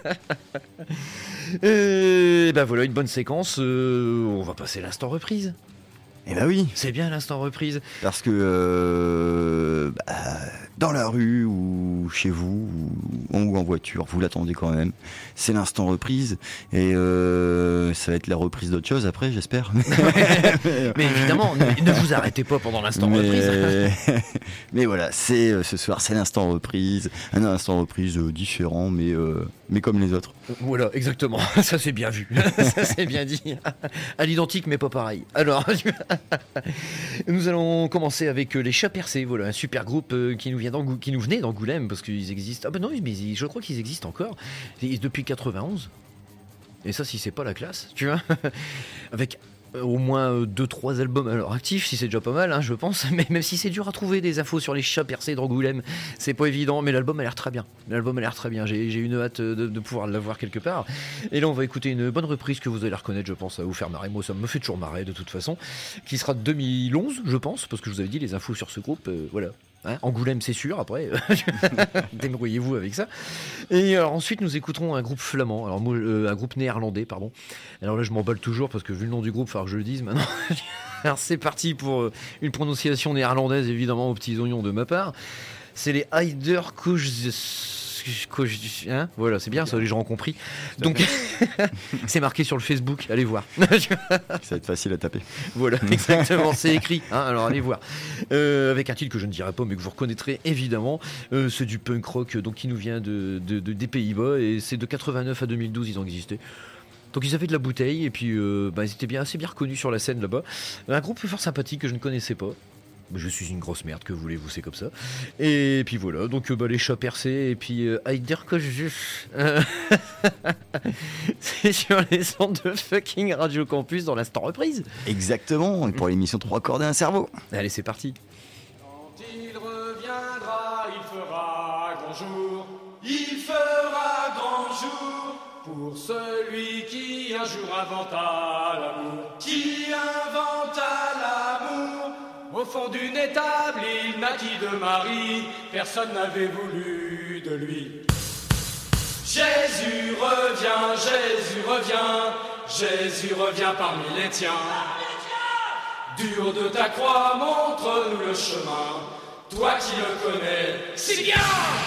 voilà, une bonne séquence. On va passer l'instant reprise. Eh ben oui. C'est bien l'instant reprise. Parce que dans la rue ou chez vous ou en voiture, vous l'attendez quand même. C'est l'instant reprise et ça va être la reprise d'autre chose après, j'espère. Mais évidemment, ne vous arrêtez pas pendant l'instant reprise. Mais voilà, ce soir, c'est l'instant reprise. Un instant reprise différent, mais comme les autres. Voilà, exactement. Ça c'est bien vu. Ça c'est bien dit. À l'identique, mais pas pareil. Alors, nous allons commencer avec les Chats Percés. Voilà, un super groupe qui nous venait d'Angoulême parce qu'ils existent. Ah ben non, mais je crois qu'ils existent encore depuis 91. Et ça, si c'est pas la classe, tu vois, avec au moins 2-3 albums à leur actif, si c'est déjà pas mal, hein, je pense. Mais même si c'est dur à trouver des infos sur les Chats Percés d'Angoulême, c'est pas évident. Mais l'album a l'air très bien. J'ai une hâte de pouvoir l'avoir quelque part. Et là, on va écouter une bonne reprise que vous allez reconnaître, je pense, à vous faire marrer. Moi, ça me fait toujours marrer de toute façon. Qui sera de 2011, je pense, parce que je vous avais dit les infos sur ce groupe. Voilà. Hein, Angoulême, c'est sûr, après, débrouillez-vous avec ça. Et alors, ensuite, nous écouterons un groupe flamand, alors un groupe néerlandais, pardon. Alors là, je m'emballe toujours parce que vu le nom du groupe, il va falloir que je le dise maintenant. Alors, c'est parti pour une prononciation néerlandaise, évidemment, aux petits oignons de ma part. C'est les Heiderkoes. Hein, voilà, c'est bien, ça les gens ont compris. Donc, c'est marqué sur le Facebook, allez voir. Ça va être facile à taper. Voilà, exactement, c'est écrit. Hein, alors allez voir. Avec un titre que je ne dirai pas, mais que vous reconnaîtrez évidemment. C'est du punk rock, donc qui nous vient des Pays-Bas, et c'est de 89 à 2012, ils ont existé. Donc ils avaient de la bouteille, et puis ils étaient assez bien reconnus sur la scène là-bas. Un groupe fort sympathique que je ne connaissais pas. Je suis une grosse merde, que voulez-vous, c'est comme ça. Et puis voilà, donc les Chats Percés, et puis Heiderkoes. C'est sur les ondes de fucking Radio Campus dans l'instant reprise. Exactement, et pour l'émission 3 cordes et un cerveau. Allez, c'est parti. Quand il reviendra, il fera grand jour. Il fera grand jour pour celui qui un jour inventa l'amour. Qui inventa l'amour. Au fond d'une étable, il naquit de Marie, personne n'avait voulu de lui. Jésus revient, Jésus revient parmi les tiens. Dur de ta croix, montre-nous le chemin, toi qui le connais si bien.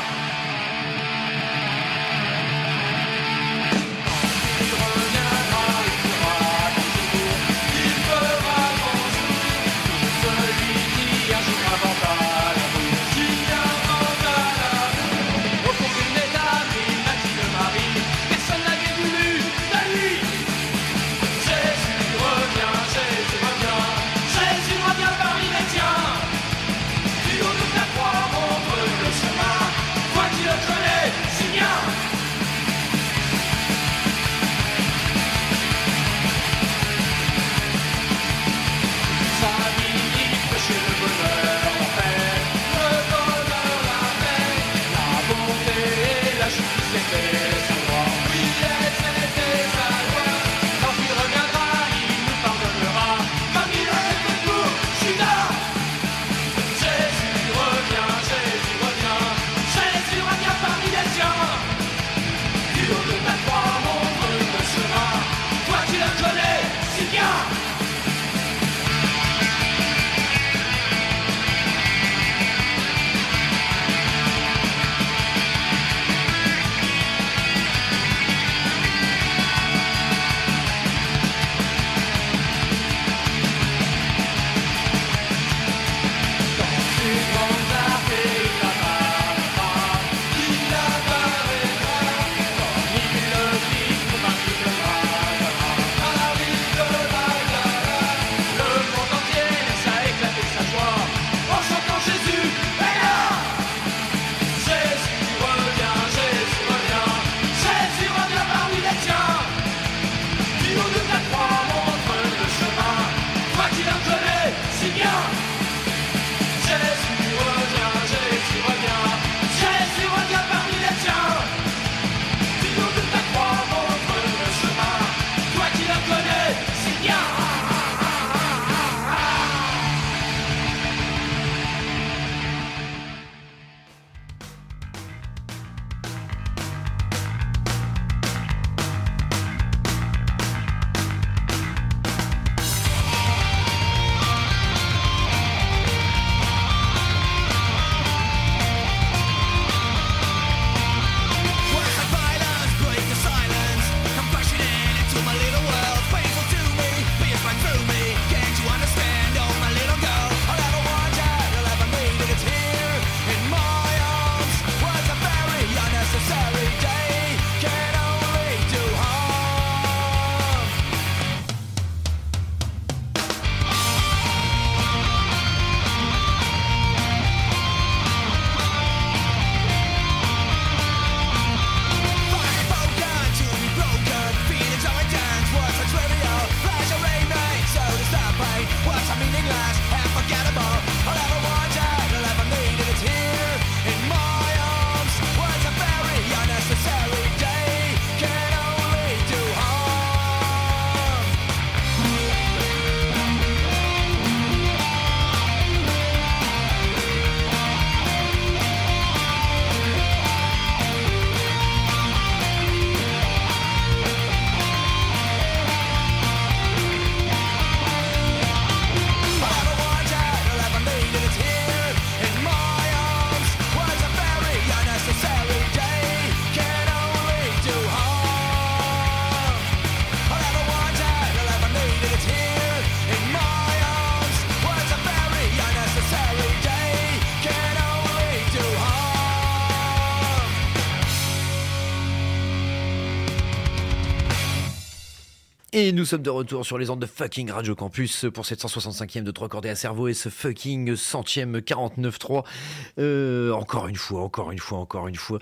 Et nous sommes de retour sur les ondes de fucking Radio Campus pour cette 165e de 3 cordes et un cerveau et ce fucking 100e 49.3. Encore une fois.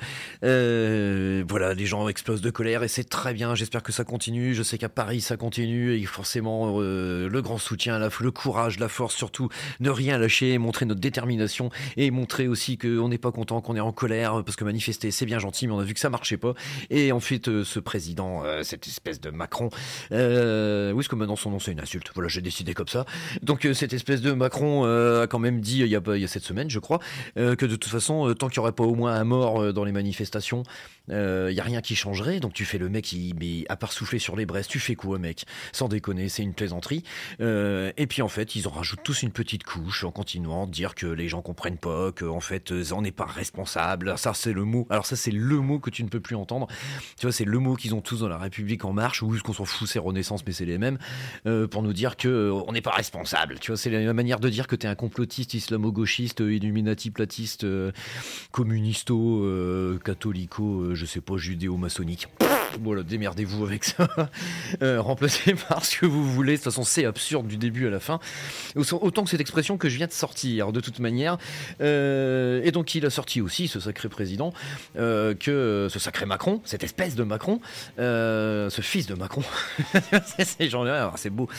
Voilà, les gens explosent de colère et c'est très bien. J'espère que ça continue. Je sais qu'à Paris ça continue et forcément le grand soutien, le courage, la force, surtout ne rien lâcher, montrer notre détermination et montrer aussi qu'on n'est pas content, qu'on est en colère parce que manifester c'est bien gentil mais on a vu que ça marchait pas. Et ensuite ce président, cette espèce de Macron, Oui, parce que maintenant son nom c'est une insulte. Voilà, j'ai décidé comme ça. Donc cette espèce de Macron a quand même dit il y a cette semaine, je crois, que de toute façon, tant qu'il n'y aurait pas au moins un mort dans les manifestations, il y a rien qui changerait. Donc tu fais le mec, mais à part souffler sur les braises, tu fais quoi, mec? Sans déconner, c'est une plaisanterie. Et puis en fait, ils en rajoutent tous une petite couche en continuant de dire que les gens comprennent pas, qu'en fait, on n'est pas responsable. Ça, c'est le mot. Alors ça, c'est le mot que tu ne peux plus entendre. Tu vois, c'est le mot qu'ils ont tous dans la République en marche, ou ce qu'on s'en fout, c'est Renaissance, mais c'est les mêmes, pour nous dire que on n'est pas responsable. Tu vois, c'est la manière de dire que t'es un complotiste, islamo-gauchiste, illuminati platiste, communisto, catholico, je sais pas, judéo-maçonnique. Voilà, démerdez-vous avec ça. Remplacez par ce que vous voulez. De toute façon, c'est absurde du début à la fin. Autant que cette expression que je viens de sortir, de toute manière. Et donc, il a sorti aussi, ce sacré président, que ce sacré Macron, cette espèce de Macron, ce fils de Macron. C'est genre, c'est beau.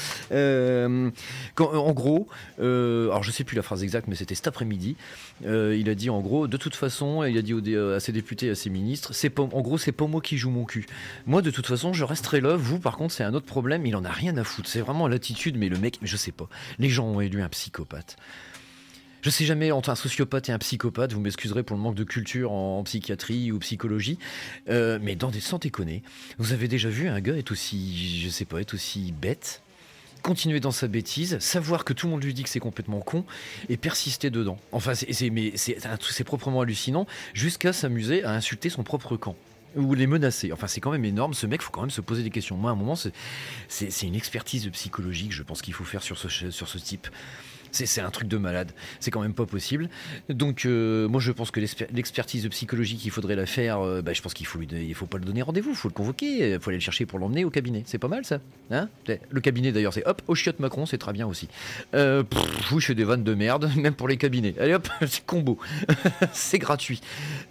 En gros, alors je sais plus la phrase exacte, mais c'était cet après-midi. Il a dit en gros, de toute façon, il a dit à ses députés et à ses ministres, en gros, c'est pas moi qui joue mon cul. Moi, de toute façon, je resterai là. Vous, par contre, c'est un autre problème. Il en a rien à foutre. C'est vraiment l'attitude, mais le mec, je sais pas. Les gens ont élu un psychopathe. Je sais jamais entre un sociopathe et un psychopathe. Vous m'excuserez pour le manque de culture en psychiatrie ou psychologie, mais sans déconner, vous avez déjà vu un gars être aussi bête, continuer dans sa bêtise, savoir que tout le monde lui dit que c'est complètement con et persister dedans. Enfin, c'est proprement hallucinant, jusqu'à s'amuser à insulter son propre camp ou les menacer. Enfin, c'est quand même énorme. Ce mec, faut quand même se poser des questions. Moi, à un moment, c'est une expertise psychologique, je pense qu'il faut faire sur ce type. C'est un truc de malade, c'est quand même pas possible. Donc moi je pense que l'expertise psychologique, il faudrait la faire, je pense qu'il faut pas le donner rendez-vous, il faut le convoquer, il faut aller le chercher pour l'emmener au cabinet. C'est pas mal ça, hein? Le cabinet d'ailleurs, c'est hop, au chiotte Macron, c'est très bien aussi. Oui, je fais des vannes de merde, même pour les cabinets. Allez hop, c'est combo. C'est gratuit.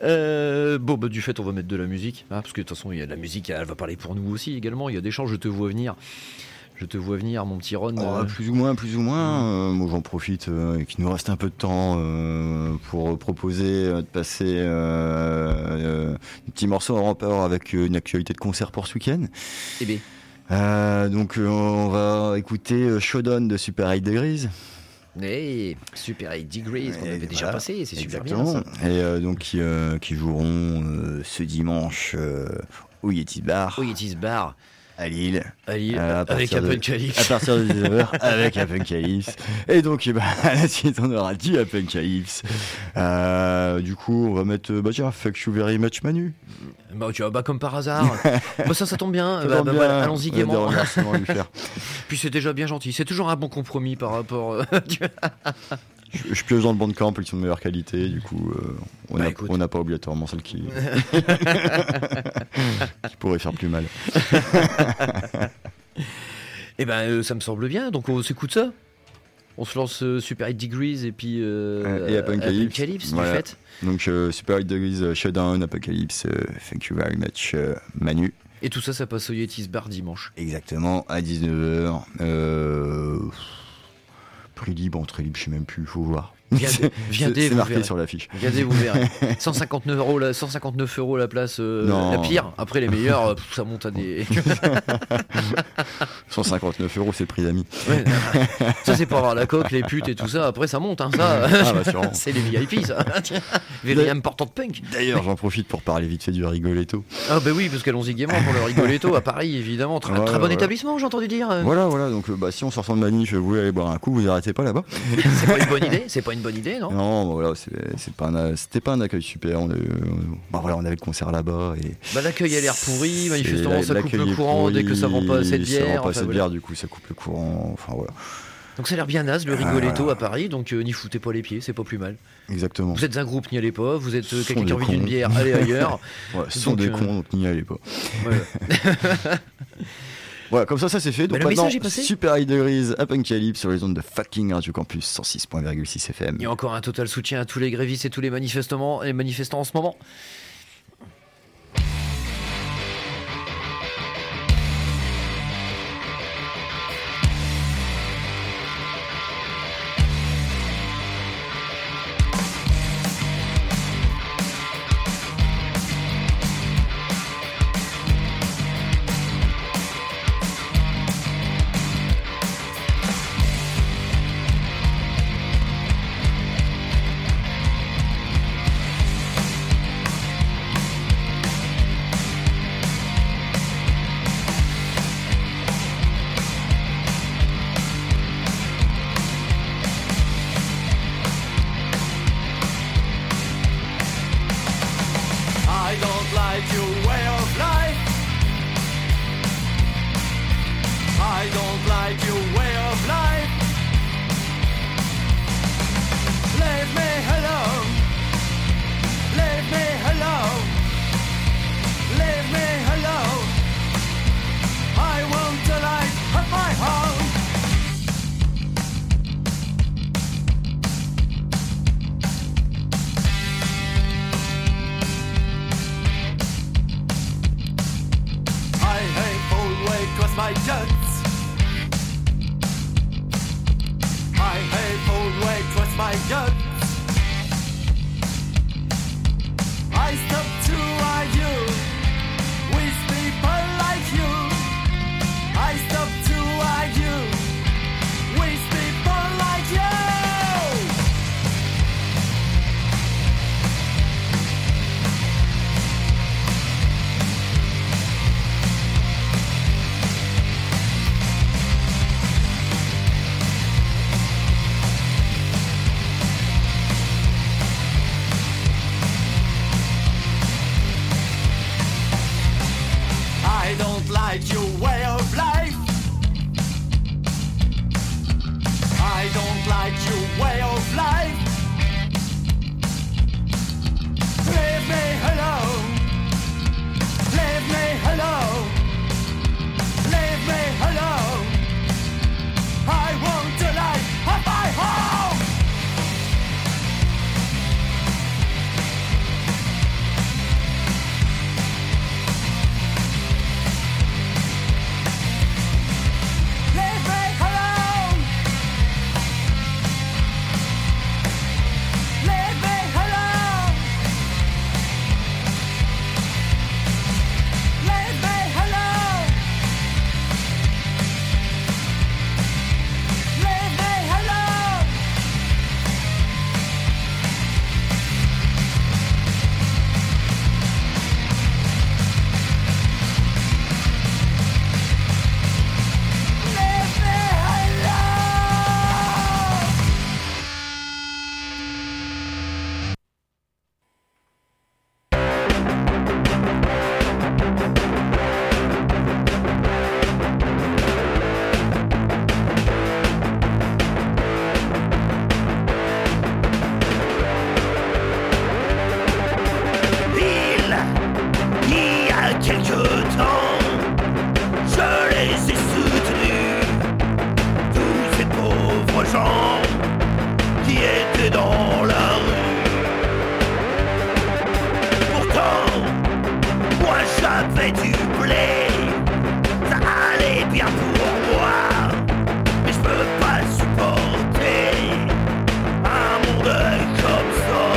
Du fait, on va mettre de la musique, hein, parce que de toute façon, il y a de la musique, elle va parler pour nous aussi également. Il y a des chants, je te vois venir. Je te vois venir, mon petit Ron. Plus ou moins. Moi, j'en profite qu'il nous reste un peu de temps pour proposer de passer un petit morceau en rapport avec une actualité de concert pour ce week-end. Eh bien. Donc, on va écouter Showdown de Super 8 Degrees. Hey, Super 8 Degrees, qu'on avait déjà passé, c'est exactement. Super bien ça. Et donc, qui joueront ce dimanche au Yetis Bar. À Lille, avec Apuncalypse. À partir de 19h, avec Apuncalypse. Et donc, à la suite, on aura dit Apuncalypse. Du coup, on va mettre, Fuck You Very Much Manu. Comme par hasard. Ça tombe bien. Allons-y gaiement. Puis c'est déjà bien gentil. C'est toujours un bon compromis par rapport. Je pioche dans le Bandcamp, ils sont de meilleure qualité, du coup, on n'a pas obligatoirement celle qui pourrait faire plus mal. Ça me semble bien, donc on s'écoute ça. On se lance Super 8 Degrees et puis Apuncalypse, voilà. Du fait. Donc Super 8 Degrees, Showdown, Apuncalypse, Thank You Very Much, Manu. Et tout ça, ça passe au Yetis Bar dimanche. Exactement, à 19h. Prix libre, entrée libre, je sais même plus, il faut voir. C'est marqué sur l'affiche. Viendez, vous verrez. 159 € la place, la pire. Après, les meilleurs, ça monte à des. 159 €, c'est le prix d'amis. Ouais, ça, c'est pour avoir la coque, les putes et tout ça. Après, ça monte, hein, ça. C'est les VIP, ça. Very important punk. D'ailleurs, j'en profite pour parler vite fait du Rigoletto. Ah, oui, parce qu'allons-y gaiement pour le Rigoletto à Paris, évidemment. Très bon établissement, j'ai entendu dire. Voilà. Donc, si on sort de manif, vous voulez aller boire un coup, vous arrêtez pas là-bas. C'est pas une bonne idée, non? Non, voilà, c'était pas un accueil super. On avait le concert là-bas. L'accueil a l'air pourri, manifestement, ça coupe le courant dès que ça vend pas assez de bière. Ça vend pas assez de bière, du coup, ça coupe le courant. Enfin, voilà. Donc ça a l'air bien naze, le Rigoletto à Paris, donc n'y foutez pas les pieds, c'est pas plus mal. Exactement. Vous êtes un groupe, n'y allez pas. Vous êtes quelqu'un qui a envie d'une bière, allez ailleurs. Ce sont des cons, donc n'y allez pas. Voilà, comme ça c'est fait. Donc maintenant, Super 8 Degrees, Apuncalypse sur les ondes de fucking Radio Campus 106.6 FM. Il y a encore un total soutien à tous les grévistes et tous les manifestants en ce moment. my guts. I have always trust my guts. I stop to argue with people like you. I stop to argue with people like you. I don't like your way of life. I don't like your way of life. Leave me alone. Leave me alone. Leave me alone. I want a life of my own. Leave me alone. Leave me alone. Leave me alone. Leave me alone. Leave me alone. Il y a quelque temps, je les ai soutenus, tous ces pauvres gens qui étaient dans la rue. Pourtant, moi j'avais du blé, ça allait bien pour moi, mais je peux pas supporter un monde comme ça.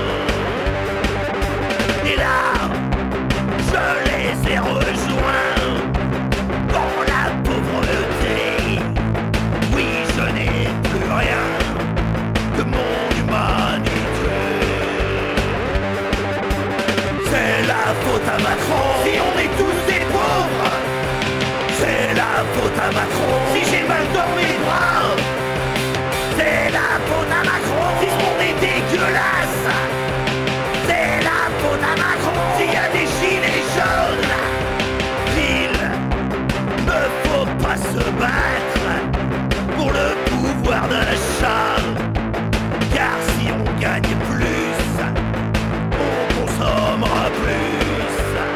Et là, je les ai rejoints dans la pauvreté. Oui, je n'ai plus rien de mon humanité. C'est la faute à Macron si on est tous des pauvres. C'est la faute à Macron si j'ai mal dans mes bras. C'est la faute à Macron si ce monde est dégueulasse. C'est la faute à Macron s'il y a des gilets jaunes. Il ne faut pas se battre pour le pouvoir d'achat, car si on gagne plus, on consommera plus.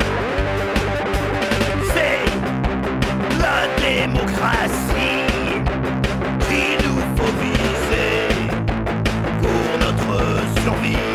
C'est la démocratie qu'il nous faut viser pour notre survie.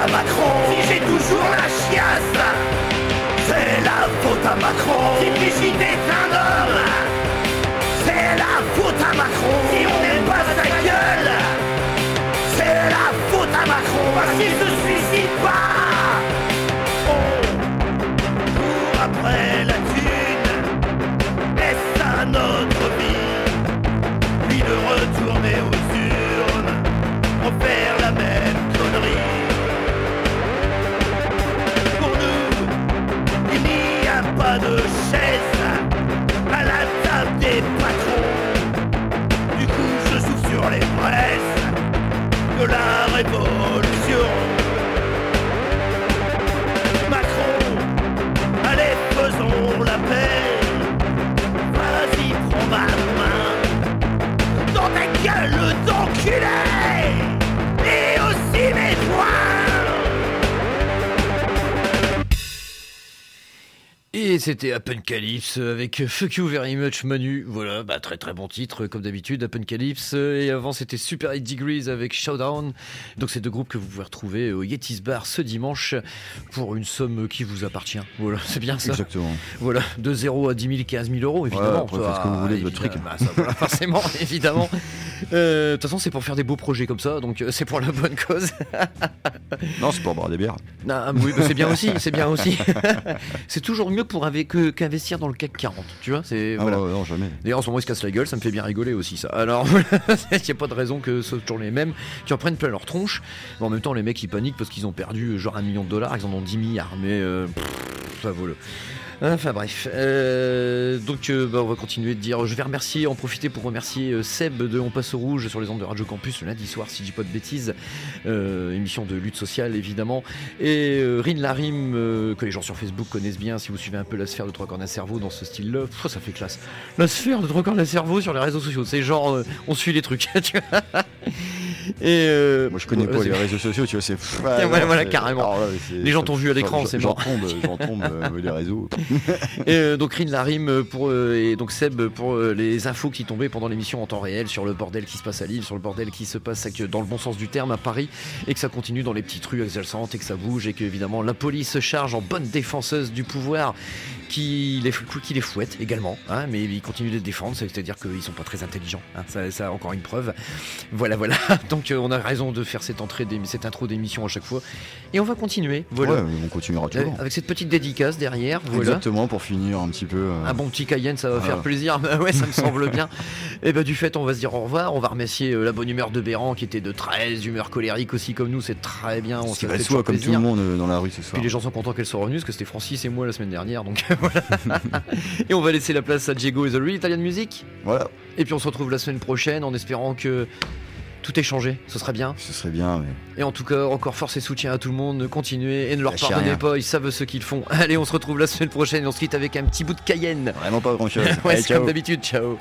à Macron. Si j'ai toujours la chiasse, c'est la faute à Macron. Si Brigitte est un homme, c'est la faute à Macron. Si on n'aime pas sa gueule, c'est la faute à Macron. Parce qu'il se suicide pas. On court après la thune, est-ce à notre vie? Puis de retourner aux urnes, pour faire la même connerie. Pour nous, il n'y a pas de chaise à la table des patrons. Du coup, je souffle sur les braises de la révolution. Macron, allez, faisons la paix. Vas-y, prends ma main. Dans ta gueule d'enculé, et aussi mes doigts. Et c'était Appencalypse avec Fuck You Very Much Manu. Voilà, bah très très bon titre comme d'habitude, Appencalypse. Et avant c'était Super 8 Degrees avec Showdown. Donc c'est deux groupes que vous pouvez retrouver au Yetis Bar ce dimanche pour une somme qui vous appartient. Voilà, c'est bien ça. Exactement. Voilà, de 0 à 10 000, 15 000 euros évidemment. Après, faites ce que vous voulez de votre fric. Bah, ça, voilà, forcément, évidemment. De toute façon c'est pour faire des beaux projets comme ça, donc c'est pour la bonne cause. Non, c'est pour boire des bières. Ah, oui, bah, c'est bien aussi, c'est bien aussi. C'est toujours mieux pour qu'investir dans le CAC 40, tu vois, c'est voilà. Non, jamais. D'ailleurs en ce moment ils se cassent la gueule, ça me fait bien rigoler aussi ça. Alors il n'y a pas de raison que ce soit toujours les mêmes qui en prennent plein leur tronche. Mais en même temps les mecs ils paniquent parce qu'ils ont perdu genre $1 million, ils en ont 10 milliards, mais ça vaut le... Enfin bref, donc on va continuer de dire, je vais en profiter pour remercier Seb de On Passe au Rouge sur les ondes de Radio Campus le lundi soir, si je dis pas de bêtises, émission de lutte sociale évidemment, et Rin Larim que les gens sur Facebook connaissent bien si vous suivez un peu la sphère de Trois Cordes d'un Cerveau dans ce style-là. Ça fait classe, la sphère de Trois Cordes d'un Cerveau sur les réseaux sociaux, c'est genre on suit les trucs, tu vois. Et moi je connais pas les réseaux sociaux, tu vois, c'est voilà carrément. Là, les gens t'ont vu à l'écran, c'est mort. J'en tombe les réseaux. Et donc Rin Larim et donc Seb pour les infos qui tombaient pendant l'émission en temps réel sur le bordel qui se passe à Lille, sur le bordel qui se passe dans le bon sens du terme à Paris, et que ça continue dans les petites rues exalçantes et que ça bouge, et que évidemment la police se charge en bonne défenseuse du pouvoir qui les fouette également, hein, mais ils continuent de les défendre, c'est-à-dire qu'ils sont pas très intelligents, hein, ça encore une preuve. Voilà. Donc on a raison de faire cette intro d'émission à chaque fois, et on va continuer. Voilà. Ouais, on continuera toujours. Avec cette petite dédicace derrière. Voilà. Exactement, pour finir un petit peu. Un bon petit Cayenne, ça va faire plaisir. Ouais, ça me semble bien. Et du fait, on va se dire au revoir. On va remercier la bonne humeur de Béran qui était de très humeur colérique aussi comme nous. C'est très bien. On s'est fait soit comme plaisir. Tout le monde dans la rue ce soir. Puis les gens sont contents qu'elle soit revenue parce que c'était Francis et moi la semaine dernière. Donc voilà. Et on va laisser la place à Diego et The Real Italian Music. Voilà. Et puis on se retrouve la semaine prochaine en espérant que tout est changé, ce serait bien. Ce serait bien, mais... Et en tout cas, encore force et soutien à tout le monde, continuez et ne leur pardonnez pas, ils savent ce qu'ils font. Allez, on se retrouve la semaine prochaine et on se quitte avec un petit bout de Cayenne. Vraiment pas grand chose. Ouais, c'est comme d'habitude, ciao.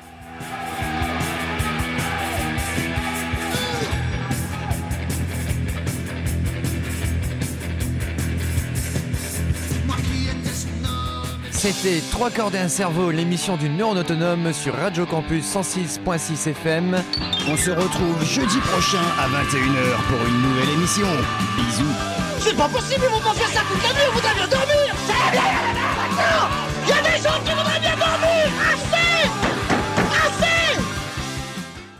C'était 3 cordes et un cerveau, l'émission du neurone autonome sur Radio Campus 106.6 FM. On se retrouve jeudi prochain à 21h pour une nouvelle émission. Bisous. C'est pas possible, ils vont pas faire ça toute la nuit, vous allez dormir. Il y a des gens qui